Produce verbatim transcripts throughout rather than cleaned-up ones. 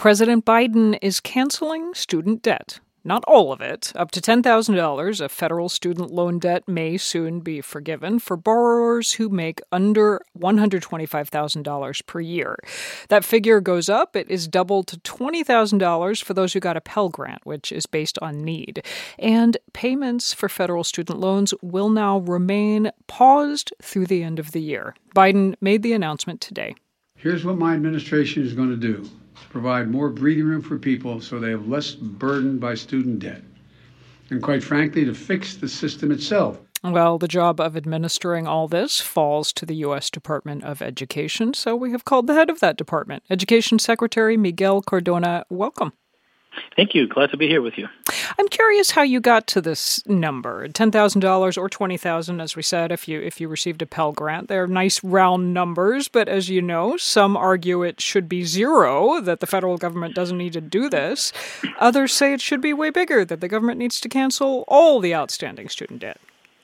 President Biden is canceling student debt. Not all of it. Up to ten thousand dollars of federal student loan debt may soon be forgiven for borrowers who make under one hundred twenty-five thousand dollars per year. That figure goes up. It is doubled to twenty thousand dollars for those who got a Pell Grant, which is based on need. And payments for federal student loans will now remain paused through the end of the year. Biden made the announcement today. Here's what my administration is going to do. Provide more breathing room for people so they have less burden by student debt. And quite frankly, to fix the system itself. Well, the job of administering all this falls to the U S Department of Education, so we have called the head of that department, Education Secretary Miguel Cardona. Welcome. Thank you. Glad to be here with you. I'm curious how you got to this number, ten thousand dollars or twenty thousand dollars, as we said, if you if you received a Pell Grant. They're nice round numbers, but as you know, some argue it should be zero, that the federal government doesn't need to do this. Others say it should be way bigger, that the government needs to cancel all the outstanding student debt.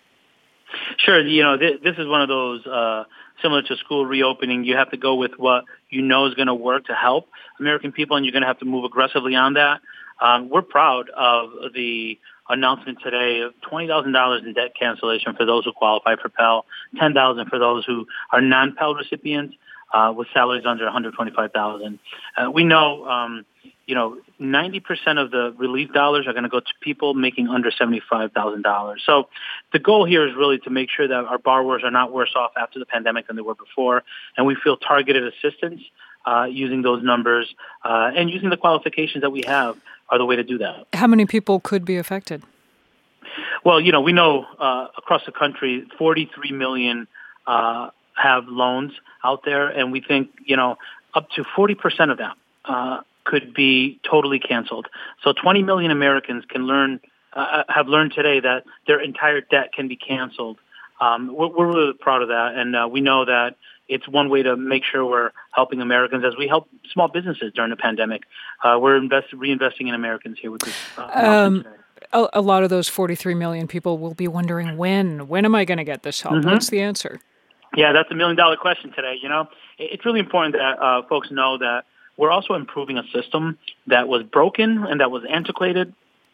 Sure. You know, th- this is one of those, uh, similar to school reopening, you have to go with what you know is going to work to help American people, and you're going to have to move aggressively on that. Um, we're proud of the announcement today of twenty thousand dollars in debt cancellation for those who qualify for Pell, ten thousand dollars for those who are non-Pell recipients uh, with salaries under one hundred twenty-five thousand dollars. Uh, we know, um, you know, ninety percent of the relief dollars are going to go to people making under seventy-five thousand dollars. So the goal here is really to make sure that our borrowers are not worse off after the pandemic than they were before, and we feel targeted assistance uh, using those numbers uh, and using the qualifications that we have are the way to do that. How many people could be affected? Well, you know, we know uh, across the country, forty-three million uh, have loans out there, and we think, you know, up to forty percent of them uh, could be totally canceled. So twenty million Americans can learn, uh, have learned today that their entire debt can be canceled. Um, we're, we're really proud of that, and uh, we know that it's one way to make sure we're helping Americans as we help small businesses during the pandemic. Uh, we're invest, reinvesting in Americans here with this. Uh, um, a, a lot of those forty-three million people will be wondering, when? When am I going to get this help? Mm-hmm. What's the answer? Yeah, that's a million-dollar question today. You know, it's really important that uh, folks know that we're also improving a system that was broken and that was antiquated.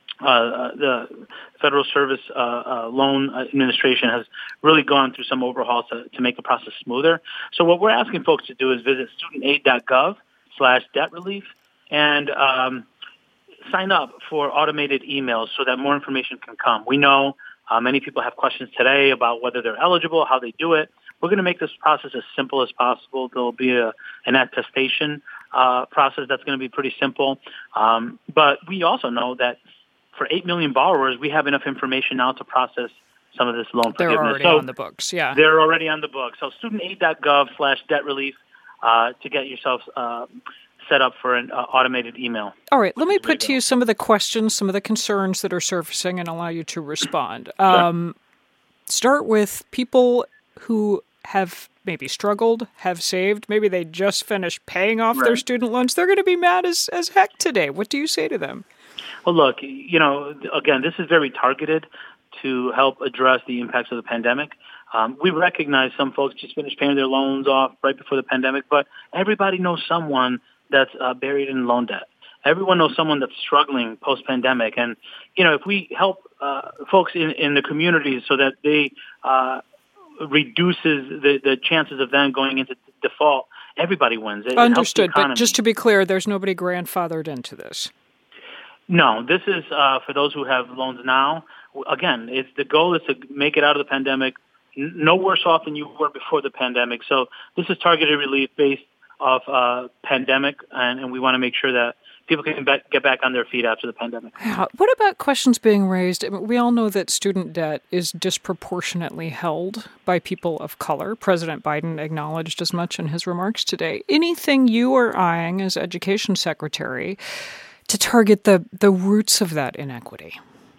Uh, the Federal Service uh, uh, Loan Administration has really gone through some overhauls to, to make the process smoother. So what we're asking folks to do is visit studentaid.gov slash debt relief and um, sign up for automated emails so that more information can come. We know uh, many people have questions today about whether they're eligible, how they do it. We're going to make this process as simple as possible. There will be a, an attestation uh, process that's going to be pretty simple. Um, but we also know that for eight million borrowers, we have enough information now to process some of this loan they're forgiveness. They're already so on the books, yeah. They're already on the books. So studentaid.gov slash debt relief uh, to get yourself uh, set up for an uh, automated email. All right, let me put to you some of the questions, some of the concerns that are surfacing and allow you to respond. Um, sure. Start with people who have maybe struggled, have saved, maybe they just finished paying off right. their student loans. They're going to be mad as, as heck today. What do you say to them? Well, look, you know, again, this is very targeted to help address the impacts of the pandemic. Um, we recognize some folks just finished paying their loans off right before the pandemic, but everybody knows someone that's uh, buried in loan debt. Everyone knows someone that's struggling post-pandemic. And, you know, if we help uh, folks in, in the communities so that they uh, reduces the, the chances of them going into default, everybody wins. It Understood, but just to be clear, there's nobody grandfathered into this. No, this is uh, for those who have loans now. Again, it's the goal is to make it out of the pandemic n- no worse off than you were before the pandemic. So this is targeted relief based off uh, pandemic, and, and we want to make sure that people can back, get back on their feet after the pandemic. Yeah. What about questions being raised? I mean, we all know that student debt is disproportionately held by people of color. President Biden acknowledged as much in his remarks today. Anything you are eyeing as education secretary to target the, the roots of that inequity?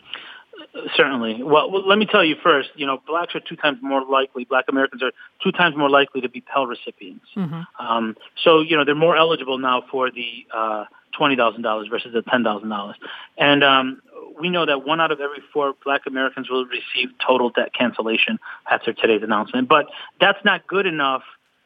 Certainly. Well, well, let me tell you first, you know, blacks are two times more likely, black Americans are two times more likely to be Pell recipients. Mm-hmm. Um, so, you know, they're more eligible now for the uh, twenty thousand dollars versus the ten thousand dollars. And um, we know that one out of every four black Americans will receive total debt cancellation after today's announcement. But that's not good enough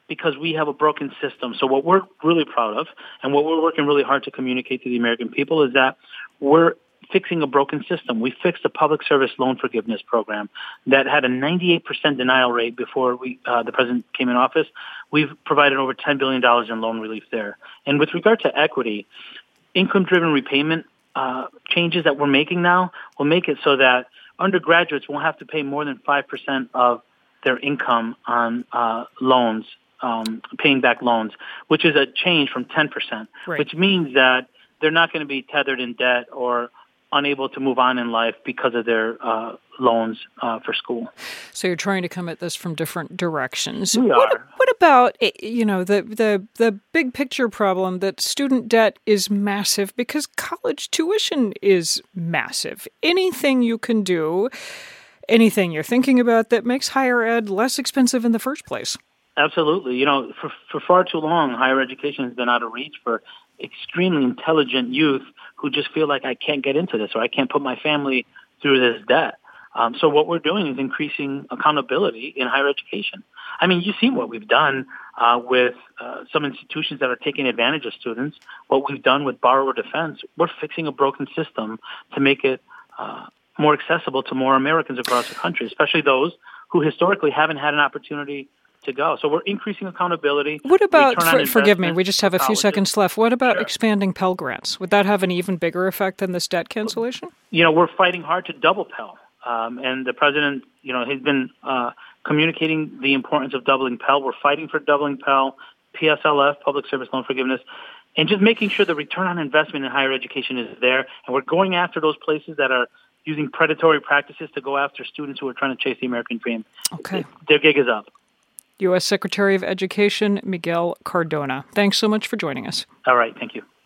because we have a broken system. So what we're really proud of and what we're working really hard to communicate to the American people is that we're fixing a broken system. We fixed the public service loan forgiveness program that had a ninety-eight percent denial rate before we uh, the president came in office. We've provided over ten billion dollars in loan relief there. And with regard to equity, income-driven repayment uh, changes that we're making now will make it so that undergraduates won't have to pay more than five percent of their income on uh, loans, um, paying back loans, which is a change from ten percent, right. Which means that they're not going to be tethered in debt or unable to move on in life because of their uh, loans uh, for school. So you're trying to come at this from different directions. We what, are. What about, you know, the, the, the big picture problem that student debt is massive because college tuition is massive? Anything you can do, anything you're thinking about that makes higher ed less expensive in the first place? Absolutely. You know, for, for far too long, higher education has been out of reach for extremely intelligent youth who just feel like I can't get into this or I can't put my family through this debt. Um, so what we're doing is increasing accountability in higher education. I mean, you've seen what we've done uh, with uh, some institutions that are taking advantage of students, what we've done with borrower defense. We're fixing a broken system to make it uh, more accessible to more Americans across the country, especially those who historically haven't had an opportunity to go. So we're increasing accountability. What about, for, forgive me, we just have a few colleges. seconds left. What about Sure. expanding Pell Grants? Would that have an even bigger effect than this debt cancellation? You know, we're fighting hard to double Pell. Um, and the president, you know, has been uh, communicating the importance of doubling Pell. We're fighting for doubling Pell, P S L F, Public Service Loan Forgiveness, and just making sure the return on investment in higher education is there. And we're going after those places that are using predatory practices to go after students who are trying to chase the American dream. Okay. Their gig is up. U S Secretary of Education Miguel Cardona. Thanks so much for joining us. All right. Thank you.